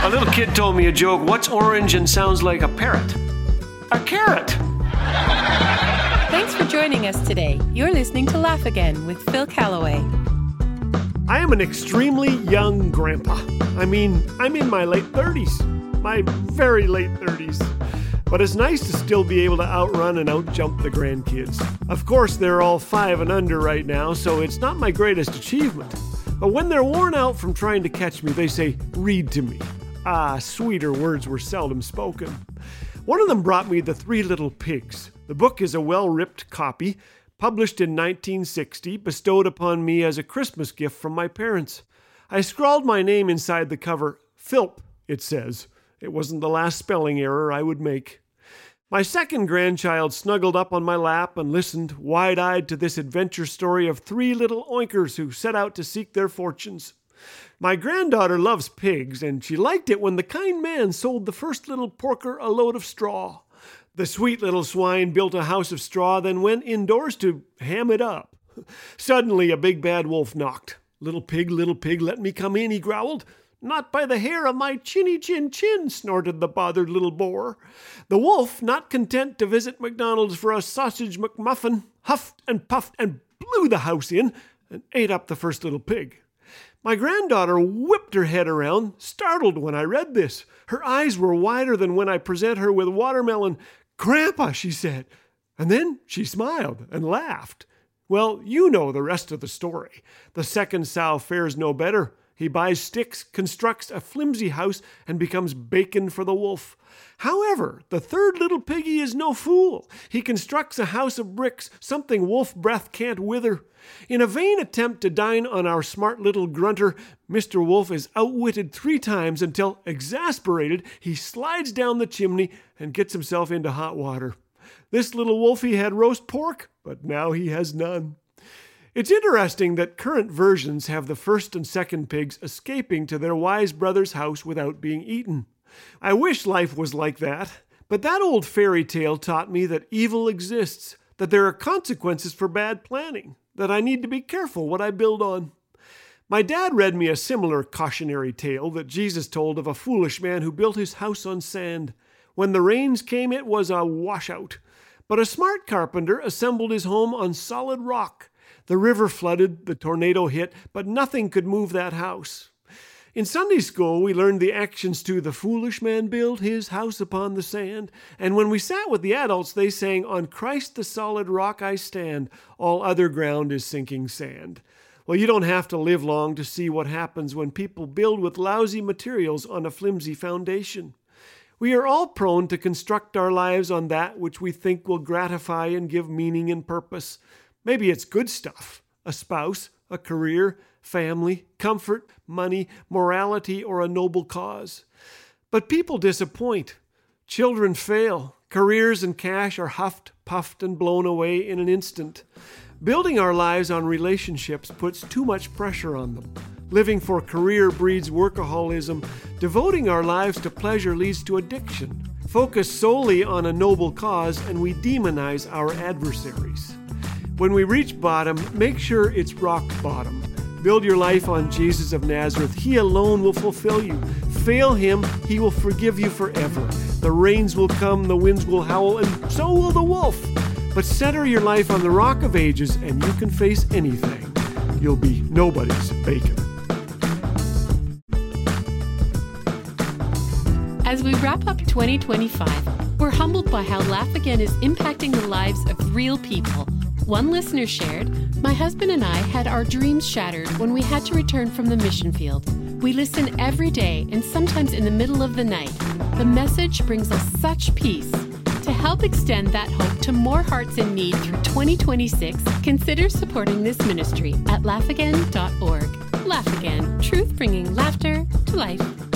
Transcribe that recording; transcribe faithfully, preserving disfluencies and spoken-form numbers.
A little kid told me a joke. What's orange and sounds like a parrot? A carrot. Thanks for joining us today. You're listening to Laugh Again with Phil Callaway. I am an extremely young grandpa. I mean, I'm in my late thirties. My very late thirties. But it's nice to still be able to outrun and outjump the grandkids. Of course, they're all five and under right now, so it's not my greatest achievement. But when they're worn out from trying to catch me, they say, "Read to me." Ah, sweeter words were seldom spoken. One of them brought me The Three Little Pigs. The book is a well-ripped copy, published in nineteen sixty, bestowed upon me as a Christmas gift from my parents. I scrawled my name inside the cover. Philp, it says. It wasn't the last spelling error I would make. My second grandchild snuggled up on my lap and listened wide-eyed to this adventure story of three little oinkers who set out to seek their fortunes. My granddaughter loves pigs, and she liked it when the kind man sold the first little porker a load of straw. The sweet little swine built a house of straw, then went indoors to ham it up. Suddenly a big bad wolf knocked. "Little pig, little pig, let me come in," he growled. "Not by the hair of my chinny chin chin," snorted the bothered little boar. The wolf, not content to visit McDonald's for a sausage McMuffin, huffed and puffed and blew the house in and ate up the first little pig. My granddaughter whipped her head around, startled when I read this. Her eyes were wider than when I present her with watermelon. "Grandpa," she said. And then she smiled and laughed. Well, you know the rest of the story. The second sow fares no better. He buys sticks, constructs a flimsy house, and becomes bacon for the wolf. However, the third little piggy is no fool. He constructs a house of bricks, something wolf breath can't wither. In a vain attempt to dine on our smart little grunter, Mister Wolf is outwitted three times until, exasperated, he slides down the chimney and gets himself into hot water. This little wolfie had roast pork, but now he has none. It's interesting that current versions have the first and second pigs escaping to their wise brother's house without being eaten. I wish life was like that, but that old fairy tale taught me that evil exists, that there are consequences for bad planning, that I need to be careful what I build on. My dad read me a similar cautionary tale that Jesus told of a foolish man who built his house on sand. When the rains came, it was a washout. But a smart carpenter assembled his home on solid rock. The river flooded, the tornado hit, but nothing could move that house. In Sunday school, we learned the actions to "The foolish man built his house upon the sand." And when we sat with the adults, they sang, "On Christ the solid rock I stand, all other ground is sinking sand." Well, you don't have to live long to see what happens when people build with lousy materials on a flimsy foundation. We are all prone to construct our lives on that which we think will gratify and give meaning and purpose. Maybe it's good stuff, a spouse, a career, family, comfort, money, morality, or a noble cause. But people disappoint. Children fail. Careers and cash are huffed, puffed, and blown away in an instant. Building our lives on relationships puts too much pressure on them. Living for career breeds workaholism. Devoting our lives to pleasure leads to addiction. Focus solely on a noble cause, and we demonize our adversaries. When we reach bottom, make sure it's rock bottom. Build your life on Jesus of Nazareth. He alone will fulfill you. Fail him, he will forgive you forever. The rains will come, the winds will howl, and so will the wolf. But center your life on the Rock of Ages, and you can face anything. You'll be nobody's bacon. As we wrap up twenty twenty-five, we're humbled by how Laugh Again is impacting the lives of real people. One listener shared, "My husband and I had our dreams shattered when we had to return from the mission field. We listen every day and sometimes in the middle of the night. The message brings us such peace. To help extend that hope to more hearts in need through twenty twenty-six, consider supporting this ministry at laugh again dot org. Laugh Again, truth bringing laughter to life."